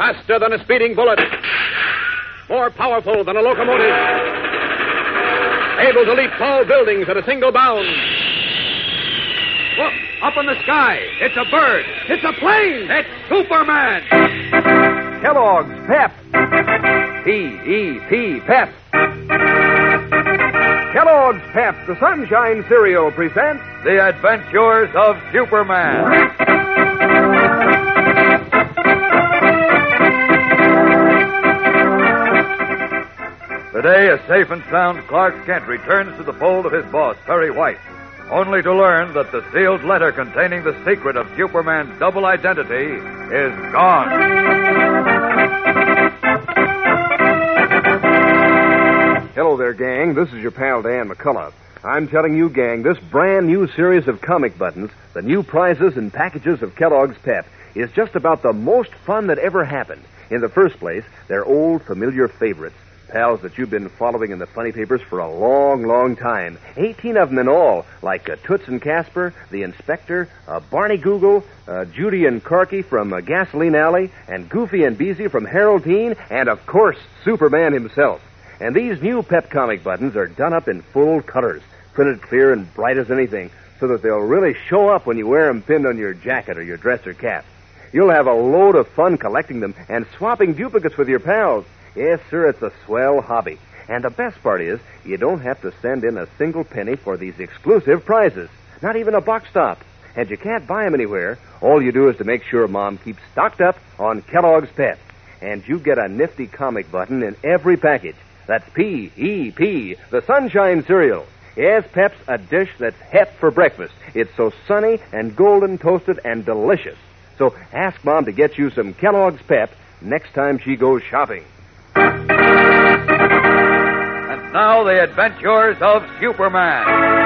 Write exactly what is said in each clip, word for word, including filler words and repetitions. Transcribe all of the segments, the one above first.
Faster than a speeding bullet. More powerful than a locomotive. Able to leap tall buildings at a single bound. Look, up in the sky. It's a bird. It's a plane. It's Superman. Kellogg's Pep. P E P, Pep. Kellogg's Pep, the Sunshine Cereal, presents The Adventures of Superman. Today, a safe and sound Clark Kent returns to the fold of his boss, Perry White, only to learn that the sealed letter containing the secret of Superman's double identity is gone. Hello there, gang. This is your pal, Dan McCullough. I'm telling you, gang, this brand new series of comic buttons, the new prizes and packages of Kellogg's Pep, is just about the most fun that ever happened. In the first place, they're old, familiar favorites. Pals that you've been following in the funny papers for a long, long time. Eighteen of them in all, like uh, Toots and Casper, the Inspector, uh, Barney Google, uh, Judy and Corky from uh, Gasoline Alley, and Goofy and Beezy from Harold Teen, and, of course, Superman himself. And these new Pep comic buttons are done up in full colors, printed clear and bright as anything, so that they'll really show up when you wear them pinned on your jacket or your dress or cap. You'll have a load of fun collecting them and swapping duplicates with your pals. Yes, sir, it's a swell hobby. And the best part is, you don't have to send in a single penny for these exclusive prizes. Not even a box stop. And you can't buy them anywhere. All you do is to make sure Mom keeps stocked up on Kellogg's Pep. And you get a nifty comic button in every package. That's P E P, the Sunshine Cereal. Yes, Pep's a dish that's hep for breakfast. It's so sunny and golden toasted and delicious. So ask Mom to get you some Kellogg's Pep next time she goes shopping. And now the adventures of Superman.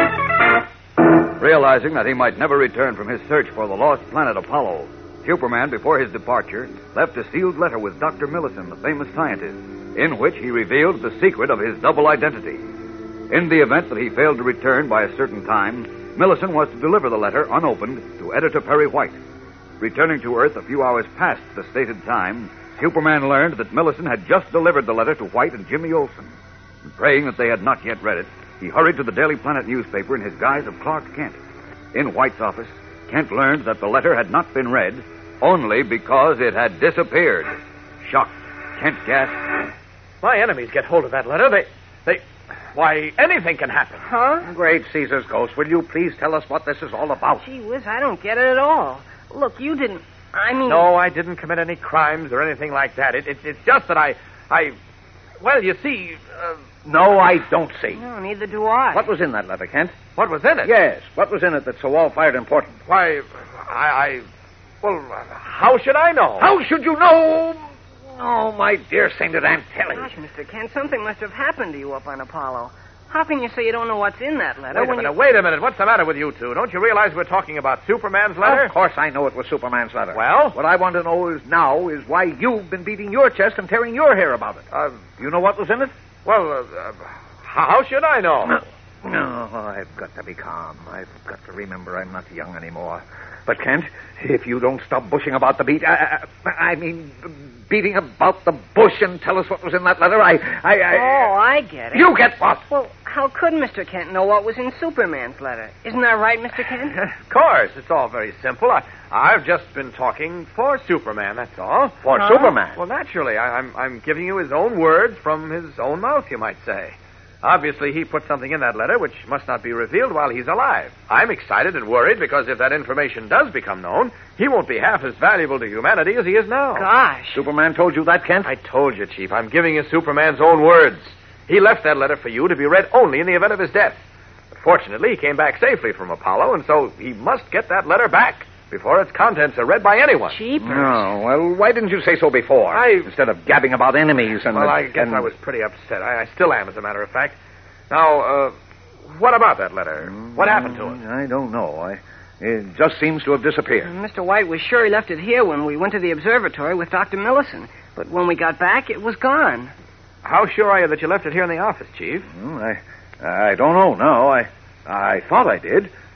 Realizing that he might never return from his search for the lost planet Apollo, Superman, before his departure, left a sealed letter with Doctor Millison, the famous scientist, in which he revealed the secret of his double identity. In the event that he failed to return by a certain time, Millison was to deliver the letter unopened to Editor Perry White. Returning to Earth a few hours past the stated time, Superman learned that Millison had just delivered the letter to White and Jimmy Olsen. And praying that they had not yet read it, he hurried to the Daily Planet newspaper in his guise of Clark Kent. In White's office, Kent learned that the letter had not been read, only because it had disappeared. Shocked, Kent gasped, My enemies get hold of that letter. They... they... Why, anything can happen. Huh? Great Caesar's ghost, will you please tell us what this is all about? Gee whiz, I don't get it at all. Look, you didn't... I mean... No, I didn't commit any crimes or anything like that. It, it, it's just that I... I... Well, you see... Uh, no, I don't see. No, neither do I. What was in that letter, Kent? What was in it? Yes, what was in it that's so all-fired important? Why, I... I... Well, how should I know? How should you know? Oh, my dear sainted Aunt Tilly. Gosh, Mister Kent, something must have happened to you up on Apollo. How can you say you don't know what's in that letter? Wait a when minute, you... wait a minute. What's the matter with you two? Don't you realize we're talking about Superman's letter? Of course I know it was Superman's letter. Well? What I want to know is now is why you've been beating your chest and tearing your hair about it. Uh, Do you know what was in it? well, uh, uh, how should I know? No, no, I've got to be calm. I've got to remember I'm not young anymore. But, Kent, if you don't stop bushing about the beat, I, I, I mean, beating about the bush and tell us what was in that letter, I, I, I... Oh, I get it. You get what? Well, how could Mister Kent know what was in Superman's letter? Isn't that right, Mister Kent? Of course. It's all very simple. I, I've just been talking for Superman, that's all. For Huh? Superman? Well, naturally. I, I'm, I'm giving you his own words from his own mouth, you might say. Obviously, he put something in that letter which must not be revealed while he's alive. I'm excited and worried because if that information does become known, he won't be half as valuable to humanity as he is now. Gosh. Superman told you that, Kent? I told you, Chief. I'm giving you Superman's own words. He left that letter for you to be read only in the event of his death. But fortunately, he came back safely from Apollo, and so he must get that letter back before its contents are read by anyone. Jeepers. No. Well, why didn't you say so before? I- Instead of gabbing about enemies and... Well, I guess and... I was pretty upset. I, I still am, as a matter of fact. Now, uh, what about that letter? What happened to it? I don't know. I, it just seems to have disappeared. Mister White was sure he left it here when we went to the observatory with Doctor Millison. But when we got back, it was gone. How sure are you that you left it here in the office, Chief? Hmm, I, I don't know now. I, I thought I did.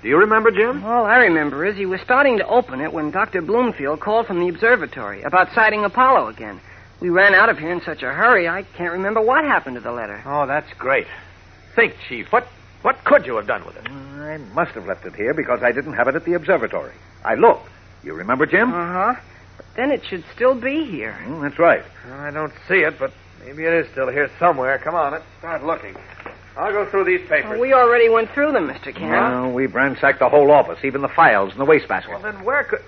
Do you remember, Jim? All I remember is he was starting to open it when Doctor Bloomfield called from the observatory about sighting Apollo again. We ran out of here in such a hurry, I can't remember what happened to the letter. Oh, that's great. Think, Chief, what, what could you have done with it? I must have left it here because I didn't have it at the observatory. I looked. You remember, Jim? Uh-huh. But then it should still be here. Mm, that's right. Well, I don't see it, but maybe it is still here somewhere. Come on, let's start looking. I'll go through these papers. Well, we already went through them, Mister Kent. Well, we've ransacked the whole office, even the files and the wastebasket. Well, then where could...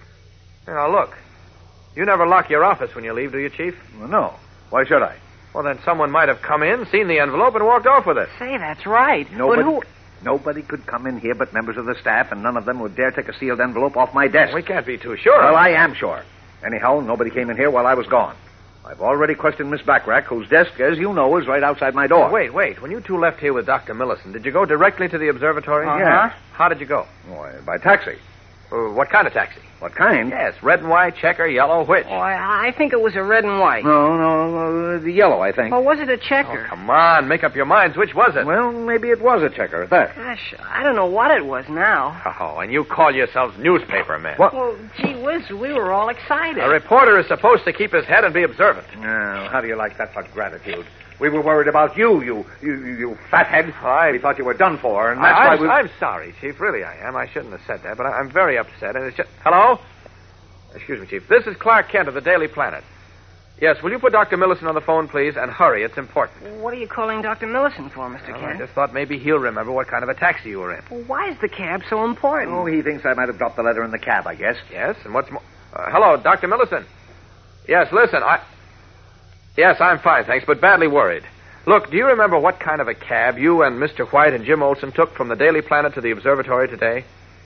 Now, look. You never lock your office when you leave, do you, Chief? Well, no. Why should I? Well, then someone might have come in, seen the envelope, and walked off with it. Say, that's right. Nobody, But who... nobody could come in here but members of the staff, and none of them would dare take a sealed envelope off my desk. We can't be too sure. Well, I am sure. Anyhow, nobody came in here while I was gone. I've already questioned Miss Backrack, whose desk, as you know, is right outside my door. Wait, wait. When you two left here with Doctor Millicent, did you go directly to the observatory? Uh-huh. Yeah. How did you go? Why, by taxi. Uh, what kind of taxi? What kind? Yes, red and white, checker, yellow, which? Oh, I, I think it was a red and white. No, no, uh, the yellow, I think. Or was it a checker? Oh, come on, make up your minds. Which was it? Well, maybe it was a checker at that. Gosh, I don't know what it was now. Oh, and you call yourselves newspaper men. What? Well, gee whiz, we were all excited. A reporter is supposed to keep his head and be observant. Oh, how do you like that for gratitude? We were worried about you, you, you, you fathead. I- We thought you were done for, and that's I, why I'm, we... I'm sorry, Chief. Really, I am. I shouldn't have said that, but I, I'm very upset. And it's just... Hello? Excuse me, Chief. This is Clark Kent of the Daily Planet. Yes, will you put Doctor Millicent on the phone, please, and hurry. It's important. What are you calling Doctor Millicent for, Mister Well, I Kent? just thought maybe he'll remember what kind of a taxi you were in. Well, why is the cab so important? Oh, he thinks I might have dropped the letter in the cab, I guess. Yes, and what's more... Uh, hello, Doctor Millicent. Yes, listen, I... Yes, I'm fine, thanks, but badly worried. Look, do you remember what kind of a cab you and Mister White and Jim Olson took from the Daily Planet to the observatory today?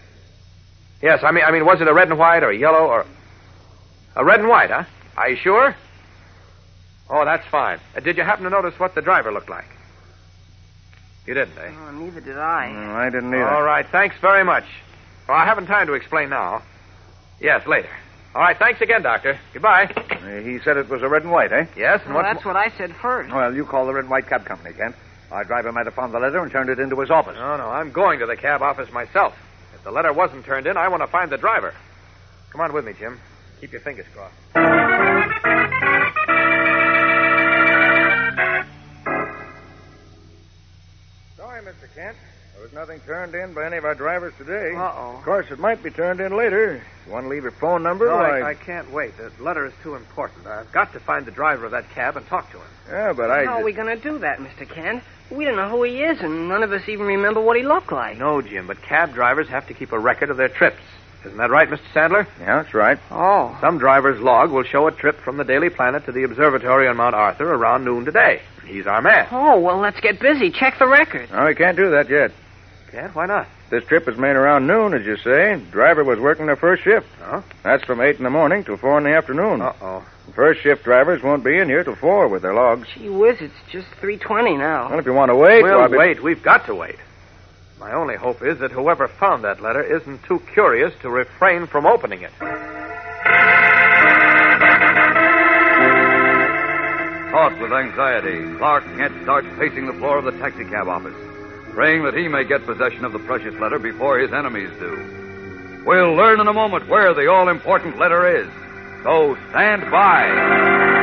Yes, I mean, I mean, was it a red and white or a yellow or... A red and white, huh? Are you sure? Oh, that's fine. Uh, did you happen to notice what the driver looked like? You didn't, eh? Oh, neither did I. No, I didn't either. All right, thanks very much. Well, I haven't time to explain now. Yes, later. All right, thanks again, Doctor. Goodbye. Uh, he said it was a red and white, eh? Yes, and Well, what's that's what I said first. Well, you call the red and white cab company, Kent. Our driver might have found the letter and turned it into his office. No, no, I'm going to the cab office myself. If the letter wasn't turned in, I want to find the driver. Come on with me, Jim. Keep your fingers crossed. Sorry, Mister Kent. There was nothing turned in by any of our drivers today. Uh-oh. Of course, it might be turned in later. You want to leave your phone number? No, Why- I, I can't wait. The letter is too important. I've got to find the driver of that cab and talk to him. Yeah, but I... How are we going to do that, Mister Kent? We don't know who he is, and none of us even remember what he looked like. No, Jim, but cab drivers have to keep a record of their trips. Isn't that right, Mister Sandler? Yeah, that's right. Oh. Some driver's log will show a trip from the Daily Planet to the observatory on Mount Arthur around noon today. He's our man. Oh, well, let's get busy. Check the record. No, we can't do that yet. Can't? Why not? This trip was made around noon, as you say. Driver was working their first shift. Huh? That's from eight in the morning till four in the afternoon. Uh-oh. First shift drivers won't be in here till four with their logs. Gee whiz, it's just three twenty now. Well, if you want to wait... We'll I'll be- wait. We've got to wait. My only hope is that whoever found that letter isn't too curious to refrain from opening it. Caught with anxiety, Clark Kent starts pacing the floor of the taxicab office, praying that he may get possession of the precious letter before his enemies do. We'll learn in a moment where the all-important letter is. So stand by.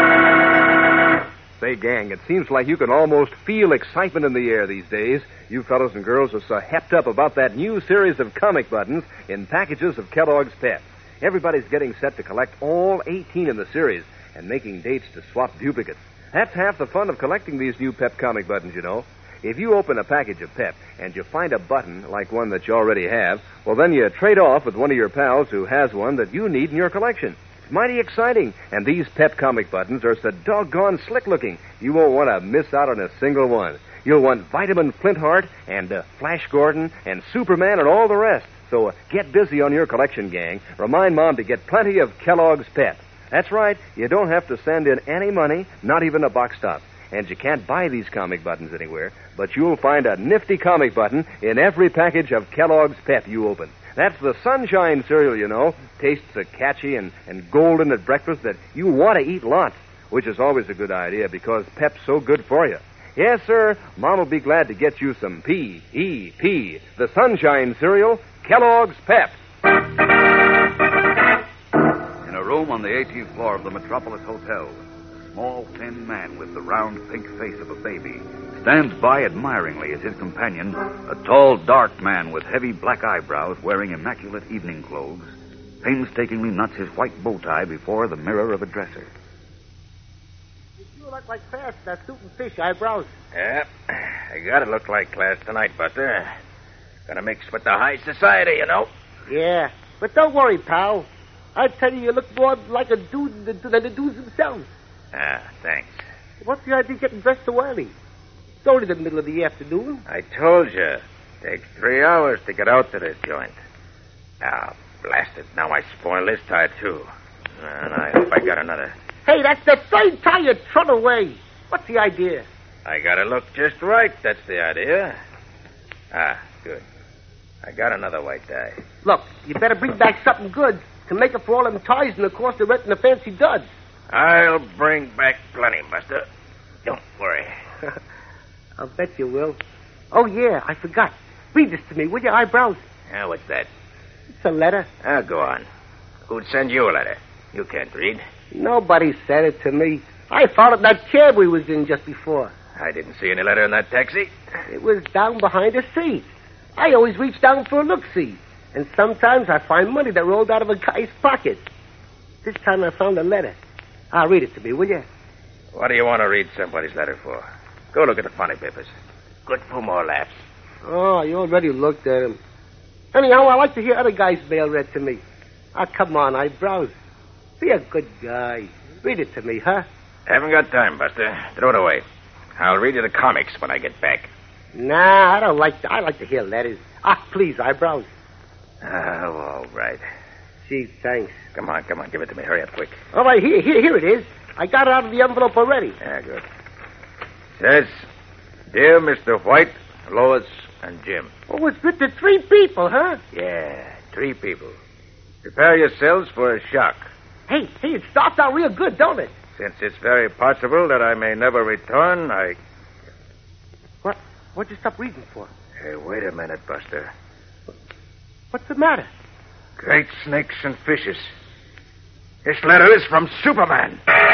Say, gang, it seems like you can almost feel excitement in the air these days. You fellows and girls are so hepped up about that new series of comic buttons in packages of Kellogg's Pep. Everybody's getting set to collect all eighteen in the series and making dates to swap duplicates. That's half the fun of collecting these new Pep comic buttons, you know. If you open a package of Pep and you find a button like one that you already have, well, then you trade off with one of your pals who has one that you need in your collection. It's mighty exciting, and these Pep comic buttons are so doggone slick-looking, you won't want to miss out on a single one. You'll want Vitamin Flintheart and uh, Flash Gordon and Superman and all the rest. So uh, get busy on your collection, gang. Remind Mom to get plenty of Kellogg's Pep. That's right, you don't have to send in any money, not even a box top. And you can't buy these comic buttons anywhere, but you'll find a nifty comic button in every package of Kellogg's Pep you open. That's the Sunshine cereal, you know. Tastes so catchy and, and golden at breakfast that you want to eat lots, which is always a good idea because Pep's so good for you. Yes, sir, Mom will be glad to get you some P E P, the Sunshine Cereal, Kellogg's Pep. In a room on the eighteenth floor of the Metropolis Hotel, a small, thin man with the round, pink face of a baby stands by admiringly as his companion, a tall, dark man with heavy black eyebrows wearing immaculate evening clothes, painstakingly knots his white bow tie before the mirror of a dresser. You look like class, that suit and fish eyebrows. Yeah, I gotta look like class tonight, Buster. Gotta mix with the high society, you know. Yeah, but don't worry, pal. I tell you, you look more like a dude than than the dudes themselves. Ah, thanks. What's the idea of getting dressed so early? It's only the middle of the afternoon. I told you. Takes three hours to get out to this joint. Ah, blast it. Now I spoil this tie, too. And I hope I got another. Hey, that's the same tie you thrown away. What's the idea? I gotta look just right. That's the idea. Ah, good. I got another white tie. Look, you better bring back something good to make up for all them ties and the cost of renting the fancy duds. I'll bring back plenty, Buster. Don't worry. I'll bet you will. Oh, yeah, I forgot. Read this to me, will you, eyebrows? Ah, what's that? It's a letter. Ah, go on. Who'd send you a letter? You can't read. Nobody said it to me. I found it in that cab we was in just before. I didn't see any letter in that taxi. It was down behind the seat. I always reach down for a look-see. And sometimes I find money that rolled out of a guy's pocket. This time I found a letter. I'll read it to me, will you? What do you want to read somebody's letter for? Go look at the funny papers. Good for more laughs. Oh, you already looked at him. Anyhow, I like to hear other guys' mail read to me. Ah, come on, eyebrows. Be a good guy. Read it to me, huh? Haven't got time, Buster. Throw it away. I'll read you the comics when I get back. Nah, I don't like to. I like to hear letters. Ah, please, eyebrows. Oh, all right. Gee, thanks. Come on, come on. Give it to me. Hurry up, quick. All right, here, here, here it is. I got it out of the envelope already. Yeah, good. Says, Dear Mister White, Lois, and Jim. Oh, it's written to three people, huh? Yeah, three people. Prepare yourselves for a shock. Hey, hey, it starts out real good, don't it? Since it's very possible that I may never return, I... What? What'd you stop reading for? Hey, wait a minute, Buster. What's the matter? Great snakes and fishes. This letter is from Superman.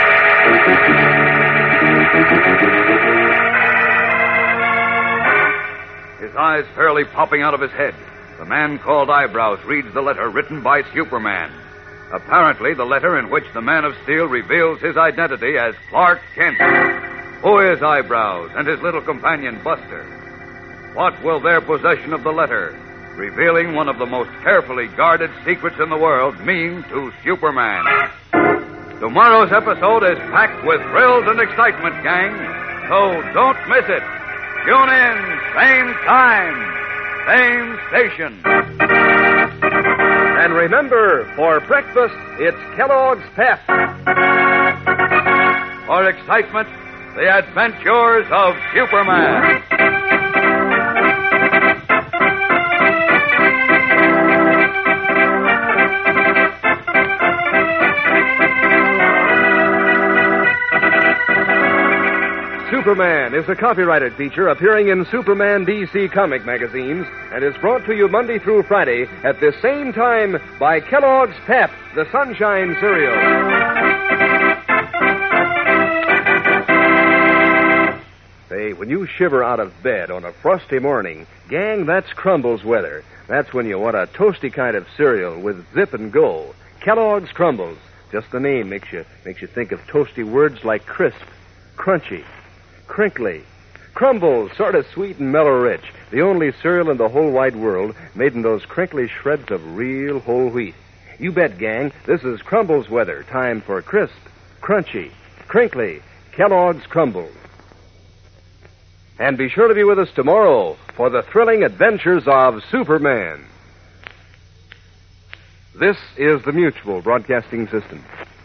His eyes fairly popping out of his head, the man called Eyebrows reads the letter written by Superman. Apparently, the letter in which the Man of Steel reveals his identity as Clark Kent. Who is Eyebrows and his little companion Buster? What will their possession of the letter, revealing one of the most carefully guarded secrets in the world, mean to Superman? Tomorrow's episode is packed with thrills and excitement, gang, so don't miss it. Tune in, same time, same station. And remember, for breakfast, it's Kellogg's Pep. For excitement, the adventures of Superman. Superman is a copyrighted feature appearing in Superman D C comic magazines and is brought to you Monday through Friday at this same time by Kellogg's Pep, the Sunshine Cereal. Say, when you shiver out of bed on a frosty morning, gang, that's Crumbles weather. That's when you want a toasty kind of cereal with zip and go. Kellogg's Crumbles. Just the name makes you makes you think of toasty words like crisp, crunchy, crinkly. Crumbles, sort of sweet and mellow rich. The only cereal in the whole wide world made in those crinkly shreds of real whole wheat. You bet, gang, this is Crumbles weather. Time for crisp, crunchy, crinkly Kellogg's Crumbles. And be sure to be with us tomorrow for the thrilling adventures of Superman. This is the Mutual Broadcasting System.